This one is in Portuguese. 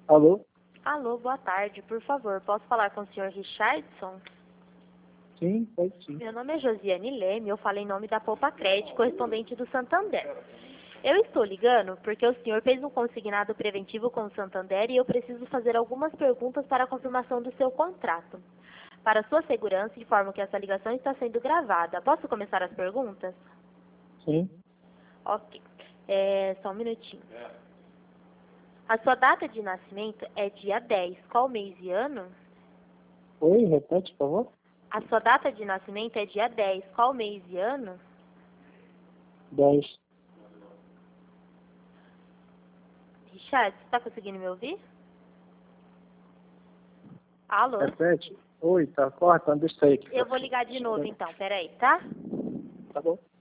Alô? Alô, boa tarde. Por favor, posso falar com o senhor Richardson? Sim, pode sim. Meu nome é Josiane Leme, eu falo em nome da Poupa Crédito, correspondente do Santander. Eu estou ligando porque o senhor fez um consignado preventivo com o Santander e eu preciso fazer algumas perguntas para a confirmação do seu contrato. Para sua segurança, informo que essa ligação está sendo gravada. Posso começar as perguntas? Sim. Ok. Só um minutinho. A sua data de nascimento é dia 10. Qual mês e ano? Oi, repete, por favor. A sua data de nascimento é dia 10. Qual mês e ano? 10. Richard, você está conseguindo me ouvir? Alô? Repete. Oi, tá cortando, deixa eu sair aqui. Eu vou ligar de novo então, peraí, tá? Tá bom.